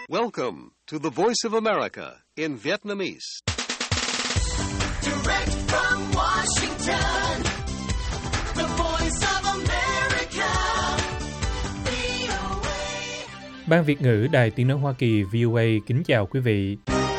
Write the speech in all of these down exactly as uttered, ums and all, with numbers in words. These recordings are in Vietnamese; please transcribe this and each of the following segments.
Welcome to the Voice of America in Vietnamese. Direct from Washington, the Voice of America, vê o a. Ban Việt ngữ Đài Tiếng nói Hoa Kỳ vê o a kính chào quý vị.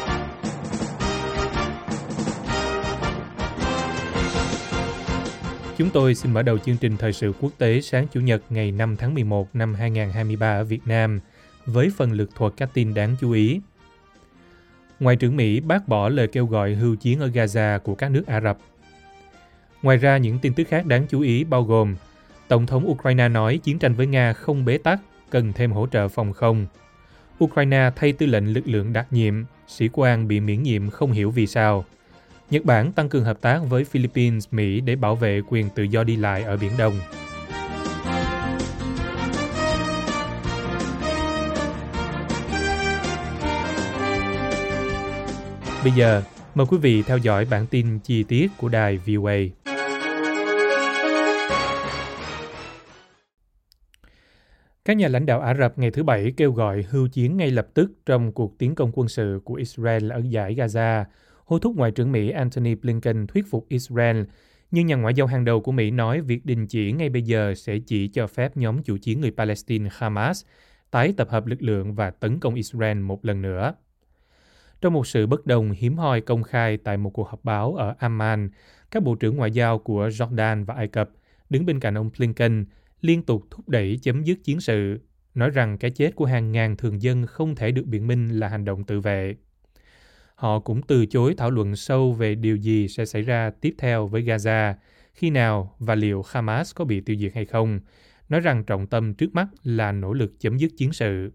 Chúng tôi xin mở đầu chương trình thời sự quốc tế sáng Chủ nhật ngày năm tháng mười một năm hai nghìn không trăm hai mươi ba ở Việt Nam với phần lược thuật các tin đáng chú ý. Ngoại trưởng Mỹ bác bỏ lời kêu gọi hưu chiến ở Gaza của các nước Ả Rập. Ngoài ra, những tin tức khác đáng chú ý bao gồm Tổng thống Ukraine nói chiến tranh với Nga không bế tắc, cần thêm hỗ trợ phòng không. Ukraine thay tư lệnh lực lượng đặc nhiệm, sĩ quan bị miễn nhiệm không hiểu vì sao. Nhật Bản tăng cường hợp tác với Philippines, Mỹ để bảo vệ quyền tự do đi lại ở Biển Đông. Bây giờ, mời quý vị theo dõi bản tin chi tiết của đài vê o a. Các nhà lãnh đạo Ả Rập ngày thứ Bảy kêu gọi hưu chiến ngay lập tức trong cuộc tiến công quân sự của Israel ở dải Gaza, hối thúc Ngoại trưởng Mỹ Antony Blinken thuyết phục Israel, nhưng nhà ngoại giao hàng đầu của Mỹ nói việc đình chỉ ngay bây giờ sẽ chỉ cho phép nhóm chủ chiến người Palestine Hamas tái tập hợp lực lượng và tấn công Israel một lần nữa. Trong một sự bất đồng hiếm hoi công khai tại một cuộc họp báo ở Amman, các bộ trưởng ngoại giao của Jordan và Ai Cập đứng bên cạnh ông Blinken liên tục thúc đẩy chấm dứt chiến sự, nói rằng cái chết của hàng ngàn thường dân không thể được biện minh là hành động tự vệ. Họ cũng từ chối thảo luận sâu về điều gì sẽ xảy ra tiếp theo với Gaza, khi nào và liệu Hamas có bị tiêu diệt hay không, nói rằng trọng tâm trước mắt là nỗ lực chấm dứt chiến sự.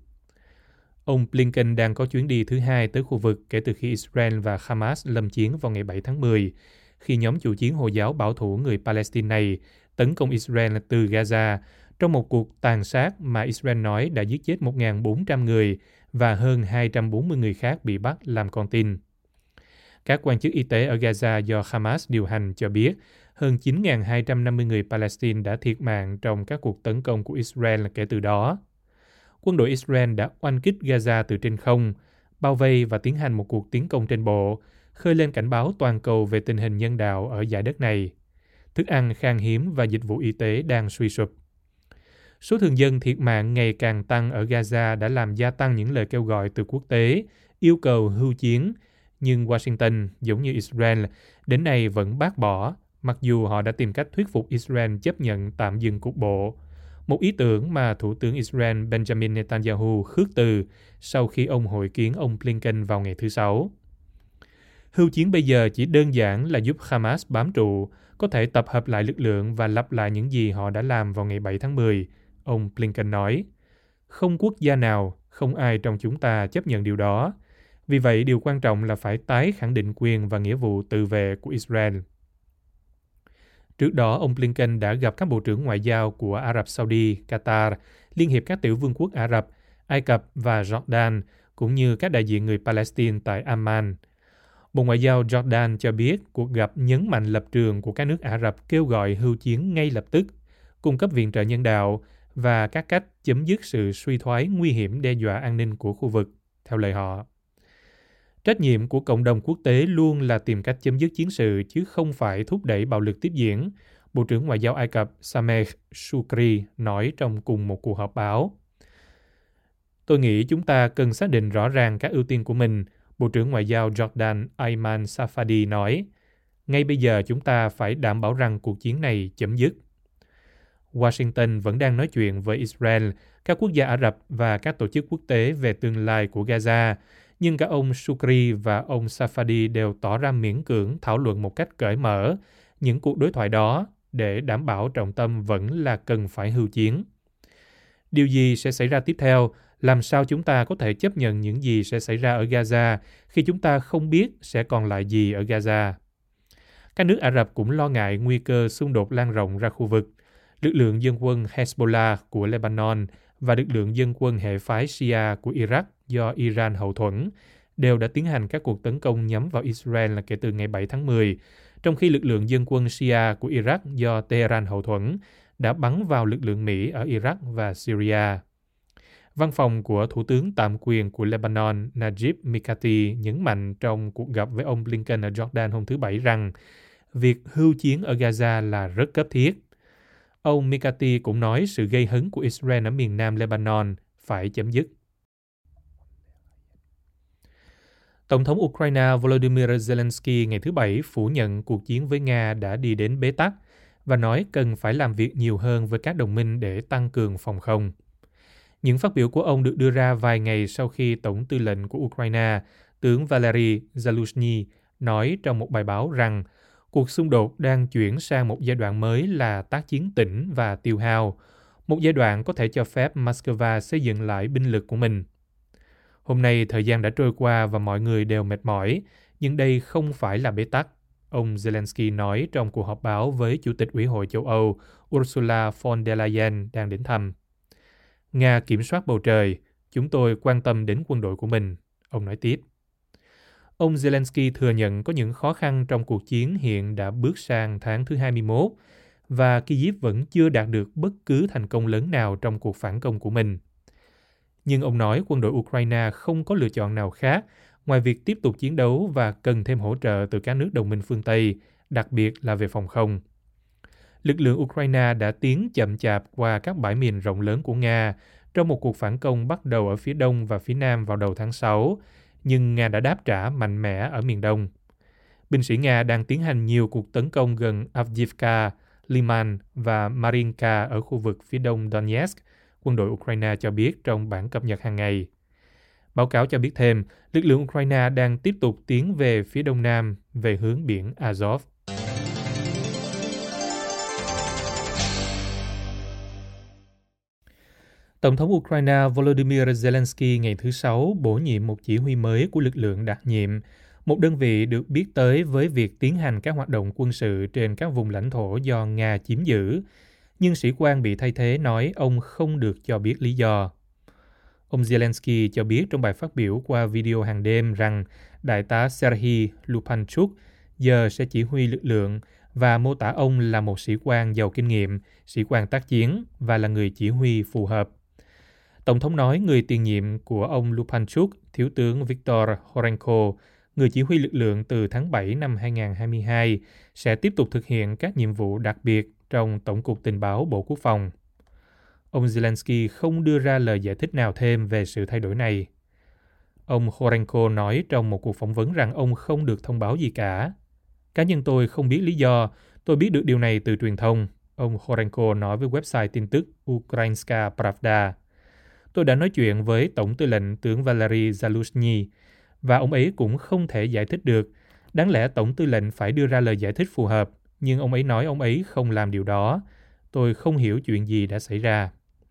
Ông Blinken đang có chuyến đi thứ hai tới khu vực kể từ khi Israel và Hamas lâm chiến vào ngày bảy tháng mười, khi nhóm chủ chiến Hồi giáo bảo thủ người Palestine này tấn công Israel từ Gaza trong một cuộc tàn sát mà Israel nói đã giết chết một nghìn bốn trăm người và hơn hai trăm bốn mươi người khác bị bắt làm con tin. Các quan chức y tế ở Gaza do Hamas điều hành cho biết hơn chín nghìn hai trăm năm mươi người Palestine đã thiệt mạng trong các cuộc tấn công của Israel kể từ đó. Quân đội Israel đã oanh kích Gaza từ trên không, bao vây và tiến hành một cuộc tiến công trên bộ, khơi lên cảnh báo toàn cầu về tình hình nhân đạo ở dải đất này. Thức ăn khan hiếm và dịch vụ y tế đang suy sụp. Số thường dân thiệt mạng ngày càng tăng ở Gaza đã làm gia tăng những lời kêu gọi từ quốc tế, yêu cầu hưu chiến, nhưng Washington, giống như Israel, đến nay vẫn bác bỏ, mặc dù họ đã tìm cách thuyết phục Israel chấp nhận tạm dừng cục bộ, một ý tưởng mà Thủ tướng Israel Benjamin Netanyahu khước từ sau khi ông hội kiến ông Blinken vào ngày thứ Sáu. Hưu chiến bây giờ chỉ đơn giản là giúp Hamas bám trụ, có thể tập hợp lại lực lượng và lặp lại những gì họ đã làm vào ngày bảy tháng mười, ông Blinken nói. Không quốc gia nào, không ai trong chúng ta chấp nhận điều đó. Vì vậy, điều quan trọng là phải tái khẳng định quyền và nghĩa vụ tự vệ của Israel. Trước đó, ông Blinken đã gặp các bộ trưởng ngoại giao của Ả Rập Saudi, Qatar, Liên hiệp các tiểu vương quốc Ả Rập, Ai Cập và Jordan, cũng như các đại diện người Palestine tại Amman. Bộ Ngoại giao Jordan cho biết cuộc gặp nhấn mạnh lập trường của các nước Ả Rập kêu gọi hưu chiến ngay lập tức, cung cấp viện trợ nhân đạo và các cách chấm dứt sự suy thoái nguy hiểm đe dọa an ninh của khu vực, theo lời họ. Trách nhiệm của cộng đồng quốc tế luôn là tìm cách chấm dứt chiến sự chứ không phải thúc đẩy bạo lực tiếp diễn, Bộ trưởng Ngoại giao Ai Cập Sameh Shoukry nói trong cùng một cuộc họp báo. Tôi nghĩ chúng ta cần xác định rõ ràng các ưu tiên của mình, Bộ trưởng Ngoại giao Jordan Ayman Safadi nói. Ngay bây giờ chúng ta phải đảm bảo rằng cuộc chiến này chấm dứt. Washington vẫn đang nói chuyện với Israel, các quốc gia Ả Rập và các tổ chức quốc tế về tương lai của Gaza, nhưng cả ông Shoukry và ông Safadi đều tỏ ra miễn cưỡng thảo luận một cách cởi mở những cuộc đối thoại đó để đảm bảo trọng tâm vẫn là cần phải hưu chiến. Điều gì sẽ xảy ra tiếp theo? Làm sao chúng ta có thể chấp nhận những gì sẽ xảy ra ở Gaza khi chúng ta không biết sẽ còn lại gì ở Gaza? Các nước Ả Rập cũng lo ngại nguy cơ xung đột lan rộng ra khu vực. Lực lượng dân quân Hezbollah của Lebanon và lực lượng dân quân hệ phái Shia của Iraq do Iran hậu thuẫn đều đã tiến hành các cuộc tấn công nhắm vào Israel kể từ ngày bảy tháng mười, trong khi lực lượng dân quân Shia của Iraq do Tehran hậu thuẫn đã bắn vào lực lượng Mỹ ở Iraq và Syria. Văn phòng của Thủ tướng tạm quyền của Lebanon Najib Mikati nhấn mạnh trong cuộc gặp với ông Blinken ở Jordan hôm thứ Bảy rằng việc hưu chiến ở Gaza là rất cấp thiết. Ông Mikati cũng nói sự gây hấn của Israel ở miền nam Lebanon phải chấm dứt. Tổng thống Ukraine Volodymyr Zelensky ngày thứ Bảy phủ nhận cuộc chiến với Nga đã đi đến bế tắc và nói cần phải làm việc nhiều hơn với các đồng minh để tăng cường phòng không. Những phát biểu của ông được đưa ra vài ngày sau khi Tổng tư lệnh của Ukraine, tướng Valery Zaluzhny, nói trong một bài báo rằng cuộc xung đột đang chuyển sang một giai đoạn mới là tác chiến tĩnh và tiêu hao, một giai đoạn có thể cho phép Moscow xây dựng lại binh lực của mình. Hôm nay thời gian đã trôi qua và mọi người đều mệt mỏi, nhưng đây không phải là bế tắc, ông Zelensky nói trong cuộc họp báo với Chủ tịch Ủy hội châu Âu Ursula von der Leyen đang đến thăm. Nga kiểm soát bầu trời, chúng tôi quan tâm đến quân đội của mình, ông nói tiếp. Ông Zelensky thừa nhận có những khó khăn trong cuộc chiến hiện đã bước sang tháng thứ hai mươi mốt và Kyiv vẫn chưa đạt được bất cứ thành công lớn nào trong cuộc phản công của mình. Nhưng ông nói quân đội Ukraine không có lựa chọn nào khác ngoài việc tiếp tục chiến đấu và cần thêm hỗ trợ từ các nước đồng minh phương Tây, đặc biệt là về phòng không. Lực lượng Ukraine đã tiến chậm chạp qua các bãi miền rộng lớn của Nga trong một cuộc phản công bắt đầu ở phía đông và phía nam vào đầu tháng sáu, nhưng Nga đã đáp trả mạnh mẽ ở miền đông. Binh sĩ Nga đang tiến hành nhiều cuộc tấn công gần Avdiivka, Liman và Marinka ở khu vực phía đông Donetsk, quân đội Ukraine cho biết trong bản cập nhật hàng ngày. Báo cáo cho biết thêm, lực lượng Ukraine đang tiếp tục tiến về phía đông nam, về hướng biển Azov. Tổng thống Ukraine Volodymyr Zelensky ngày thứ Sáu bổ nhiệm một chỉ huy mới của lực lượng đặc nhiệm, một đơn vị được biết tới với việc tiến hành các hoạt động quân sự trên các vùng lãnh thổ do Nga chiếm giữ, nhưng sĩ quan bị thay thế nói ông không được cho biết lý do. Ông Zelensky cho biết trong bài phát biểu qua video hàng đêm rằng đại tá Serhiy Lupanchuk giờ sẽ chỉ huy lực lượng và mô tả ông là một sĩ quan giàu kinh nghiệm, sĩ quan tác chiến và là người chỉ huy phù hợp. Tổng thống nói người tiền nhiệm của ông Lupanchuk, thiếu tướng Viktor Horenko, người chỉ huy lực lượng từ tháng bảy năm hai nghìn không trăm hai mươi hai, sẽ tiếp tục thực hiện các nhiệm vụ đặc biệt trong Tổng cục Tình báo Bộ Quốc phòng. Ông Zelensky không đưa ra lời giải thích nào thêm về sự thay đổi này. Ông Horenko nói trong một cuộc phỏng vấn rằng ông không được thông báo gì cả. Cá nhân tôi không biết lý do, tôi biết được điều này từ truyền thông, ông Horenko nói với website tin tức Ukrainska Pravda. Tôi đã nói chuyện với Tổng tư lệnh tướng Valery Zaluzhny và ông ấy cũng không thể giải thích được. Đáng lẽ Tổng tư lệnh phải đưa ra lời giải thích phù hợp, nhưng ông ấy nói ông ấy không làm điều đó. Tôi không hiểu chuyện gì đã xảy ra.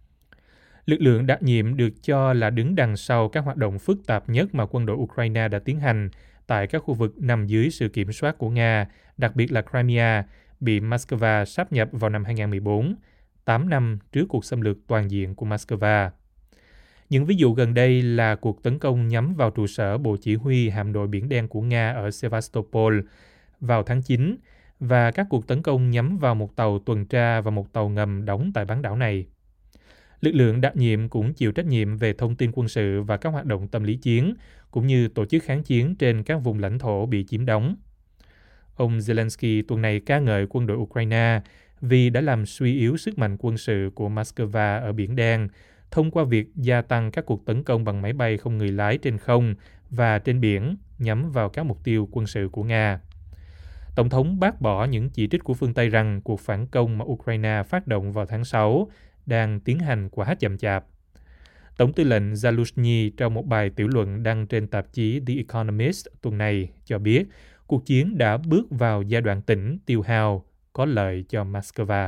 Lực lượng đặc nhiệm được cho là đứng đằng sau các hoạt động phức tạp nhất mà quân đội Ukraine đã tiến hành tại các khu vực nằm dưới sự kiểm soát của Nga, đặc biệt là Crimea, bị Moscow sáp nhập vào năm hai nghìn không trăm mười bốn, tám năm trước cuộc xâm lược toàn diện của Moscow. Những ví dụ gần đây là cuộc tấn công nhắm vào trụ sở Bộ Chỉ huy Hạm đội Biển Đen của Nga ở Sevastopol vào tháng chín và các cuộc tấn công nhắm vào một tàu tuần tra và một tàu ngầm đóng tại bán đảo này. Lực lượng đặc nhiệm cũng chịu trách nhiệm về thông tin quân sự và các hoạt động tâm lý chiến, cũng như tổ chức kháng chiến trên các vùng lãnh thổ bị chiếm đóng. Ông Zelensky tuần này ca ngợi quân đội Ukraine vì đã làm suy yếu sức mạnh quân sự của Moscow ở Biển Đen thông qua việc gia tăng các cuộc tấn công bằng máy bay không người lái trên không và trên biển nhắm vào các mục tiêu quân sự của Nga. Tổng thống bác bỏ những chỉ trích của phương Tây rằng cuộc phản công mà Ukraine phát động vào tháng sáu đang tiến hành quá chậm chạp. Tổng tư lệnh Zaluzhny trong một bài tiểu luận đăng trên tạp chí The Economist tuần này cho biết cuộc chiến đã bước vào giai đoạn tĩnh tiêu hao, có lợi cho Moscow.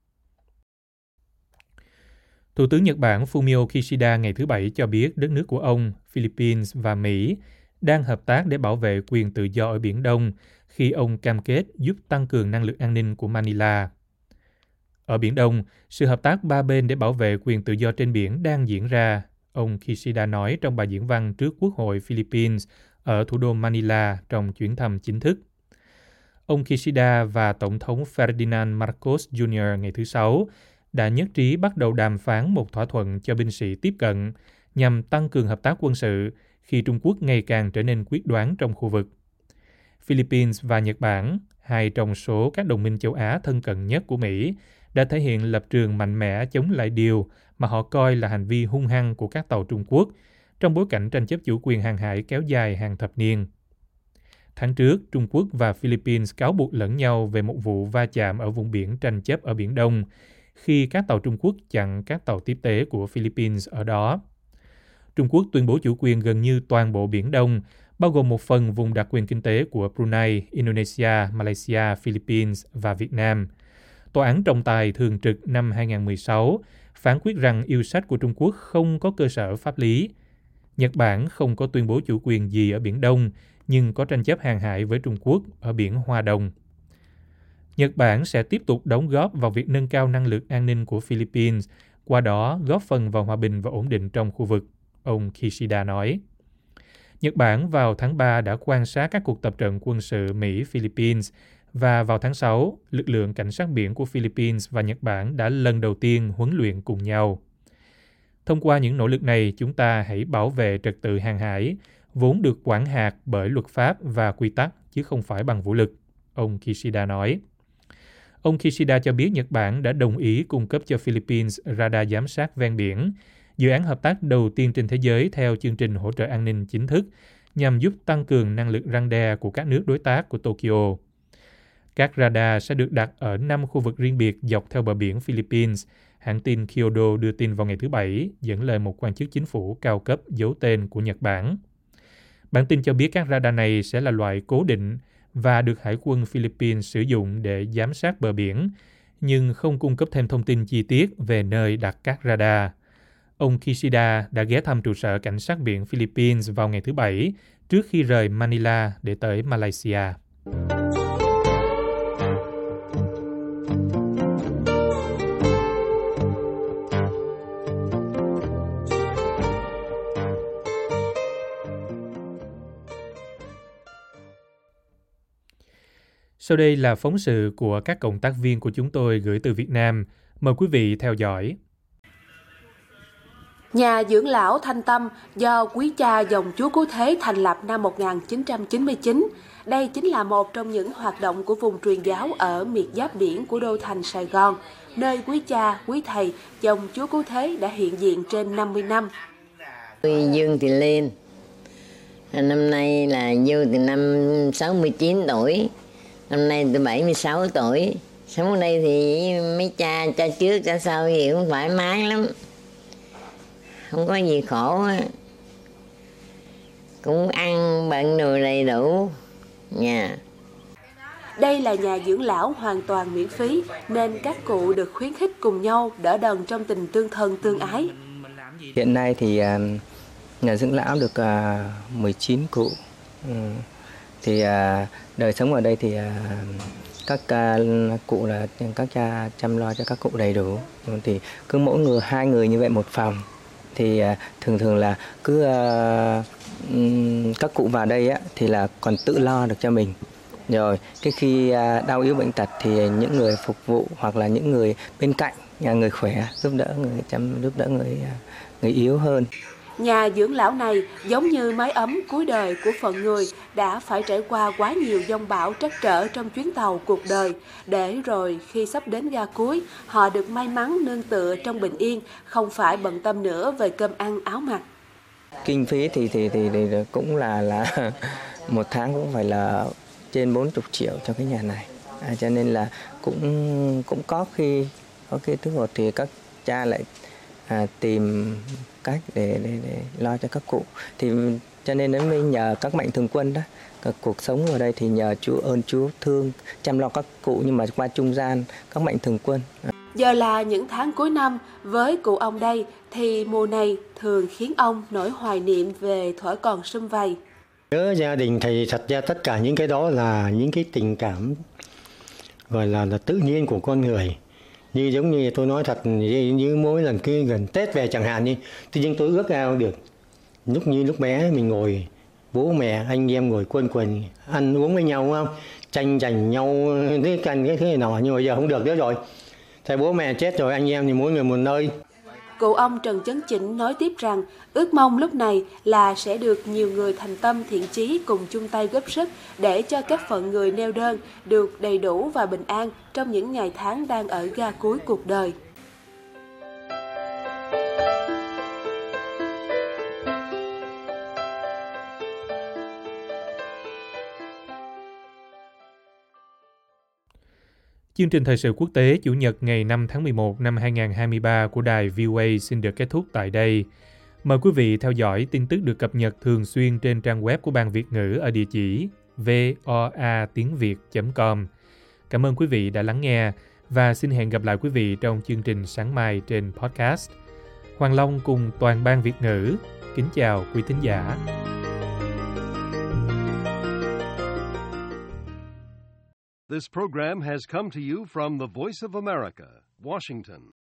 Thủ tướng Nhật Bản Fumio Kishida ngày thứ Bảy cho biết đất nước của ông, Philippines và Mỹ đang hợp tác để bảo vệ quyền tự do ở Biển Đông khi ông cam kết giúp tăng cường năng lực an ninh của Manila. Ở Biển Đông, sự hợp tác ba bên để bảo vệ quyền tự do trên biển đang diễn ra, ông Kishida nói trong bài diễn văn trước Quốc hội Philippines ở thủ đô Manila trong chuyến thăm chính thức. Ông Kishida và Tổng thống Ferdinand Marcos Junior ngày thứ Sáu đã nhất trí bắt đầu đàm phán một thỏa thuận cho binh sĩ tiếp cận nhằm tăng cường hợp tác quân sự khi Trung Quốc ngày càng trở nên quyết đoán trong khu vực. Philippines và Nhật Bản, hai trong số các đồng minh châu Á thân cận nhất của Mỹ, đã thể hiện lập trường mạnh mẽ chống lại điều mà họ coi là hành vi hung hăng của các tàu Trung Quốc trong bối cảnh tranh chấp chủ quyền hàng hải kéo dài hàng thập niên. Tháng trước, Trung Quốc và Philippines cáo buộc lẫn nhau về một vụ va chạm ở vùng biển tranh chấp ở Biển Đông, khi các tàu Trung Quốc chặn các tàu tiếp tế của Philippines ở đó. Trung Quốc tuyên bố chủ quyền gần như toàn bộ Biển Đông, bao gồm một phần vùng đặc quyền kinh tế của Brunei, Indonesia, Malaysia, Philippines và Việt Nam. Tòa án trọng tài thường trực năm hai nghìn không trăm mười sáu phán quyết rằng yêu sách của Trung Quốc không có cơ sở pháp lý. Nhật Bản không có tuyên bố chủ quyền gì ở Biển Đông, nhưng có tranh chấp hàng hải với Trung Quốc ở biển Hoa Đông. Nhật Bản sẽ tiếp tục đóng góp vào việc nâng cao năng lực an ninh của Philippines, qua đó góp phần vào hòa bình và ổn định trong khu vực, ông Kishida nói. Nhật Bản vào tháng ba đã quan sát các cuộc tập trận quân sự Mỹ-Philippines, và vào tháng sáu, lực lượng cảnh sát biển của Philippines và Nhật Bản đã lần đầu tiên huấn luyện cùng nhau. Thông qua những nỗ lực này, chúng ta hãy bảo vệ trật tự hàng hải, vốn được quản hạt bởi luật pháp và quy tắc, chứ không phải bằng vũ lực, ông Kishida nói. Ông Kishida cho biết Nhật Bản đã đồng ý cung cấp cho Philippines radar giám sát ven biển, dự án hợp tác đầu tiên trên thế giới theo chương trình hỗ trợ an ninh chính thức, nhằm giúp tăng cường năng lực răn đe của các nước đối tác của Tokyo. Các radar sẽ được đặt ở năm khu vực riêng biệt dọc theo bờ biển Philippines, hãng tin Kyodo đưa tin vào ngày thứ Bảy, dẫn lời một quan chức chính phủ cao cấp giấu tên của Nhật Bản. Bản tin cho biết các radar này sẽ là loại cố định và được Hải quân Philippines sử dụng để giám sát bờ biển, nhưng không cung cấp thêm thông tin chi tiết về nơi đặt các radar. Ông Kishida đã ghé thăm trụ sở cảnh sát biển Philippines vào ngày thứ Bảy, trước khi rời Manila để tới Malaysia. Sau đây là phóng sự của các cộng tác viên của chúng tôi gửi từ Việt Nam. Mời quý vị theo dõi. Nhà dưỡng lão Thanh Tâm do quý cha dòng Chúa Cứu Thế thành lập năm một nghìn chín trăm chín mươi chín. Đây chính là một trong những hoạt động của vùng truyền giáo ở miệt giáp biển của đô thành Sài Gòn, nơi quý cha, quý thầy dòng Chúa Cứu Thế đã hiện diện trên năm mươi năm. Tôi Dương Thị Liên, năm nay là Dương từ năm sáu mươi chín tuổi. Năm nay tôi bảy mươi sáu tuổi. Sống ở đây thì mấy cha, cha trước, cha sau thì cũng thoải mái lắm. Không có gì khổ. Cũng ăn bận đồ đầy đủ. Yeah. Đây là nhà dưỡng lão hoàn toàn miễn phí, nên các cụ được khuyến khích cùng nhau đỡ đần trong tình tương thân tương ái. Hiện nay thì nhà dưỡng lão được mười chín cụ. Thì đời sống ở đây thì các cụ là các cha chăm lo cho các cụ đầy đủ. Thì cứ mỗi người hai người như vậy một phòng. Thì thường thường là cứ các cụ vào đây á, thì là còn tự lo được cho mình. Rồi cái khi đau yếu bệnh tật thì những người phục vụ hoặc là những người bên cạnh, người khỏe giúp đỡ người chăm giúp đỡ người người yếu hơn. Nhà dưỡng lão này giống như mái ấm cuối đời của phận người đã phải trải qua quá nhiều dông bão trắc trở trong chuyến tàu cuộc đời, để rồi khi sắp đến ga cuối, họ được may mắn nương tựa trong bình yên, không phải bận tâm nữa về cơm ăn áo mặc. Kinh phí thì thì thì, thì cũng là là một tháng cũng phải là trên bốn mươi triệu cho cái nhà này, à, cho nên là cũng cũng có khi có khi thứ một thì các cha lại à, tìm cách để, để để lo cho các cụ, thì cho nên đến mới nhờ các mạnh thường quân đó. Các cuộc sống ở đây thì nhờ Chúa ơn Chúa thương chăm lo các cụ, nhưng mà qua trung gian các mạnh thường quân. Giờ là những tháng cuối năm, với cụ ông đây thì mùa này thường khiến ông nỗi hoài niệm về thuở còn sum vầy. Nhớ gia đình thì thật ra tất cả những cái đó là những cái tình cảm gọi là, là tự nhiên của con người. Như giống như tôi nói thật, như, như mỗi lần cứ gần Tết về chẳng hạn, như tự nhiên tôi ước ao được lúc như lúc bé mình ngồi bố mẹ anh em ngồi quây quần ăn uống với nhau, không tranh giành nhau cái canh cái thế này nọ, nhưng mà giờ không được nữa rồi. Thế bố mẹ chết rồi, anh em thì mỗi người một nơi. Cụ ông Trần Chấn Chỉnh nói tiếp rằng ước mong lúc này là sẽ được nhiều người thành tâm thiện chí cùng chung tay góp sức để cho các phận người neo đơn được đầy đủ và bình an trong những ngày tháng đang ở ga cuối cuộc đời. Chương trình thời sự quốc tế Chủ nhật ngày năm tháng mười một năm hai nghìn không trăm hai mươi ba của đài vê o a xin được kết thúc tại đây. Mời quý vị theo dõi tin tức được cập nhật thường xuyên trên trang web của Ban Việt ngữ ở địa chỉ voa tiếng việt chấm com. Cảm ơn quý vị đã lắng nghe và xin hẹn gặp lại quý vị trong chương trình sáng mai trên podcast. Hoàng Long cùng toàn Ban Việt ngữ kính chào quý thính giả. This program has come to you from the Voice of America, Washington.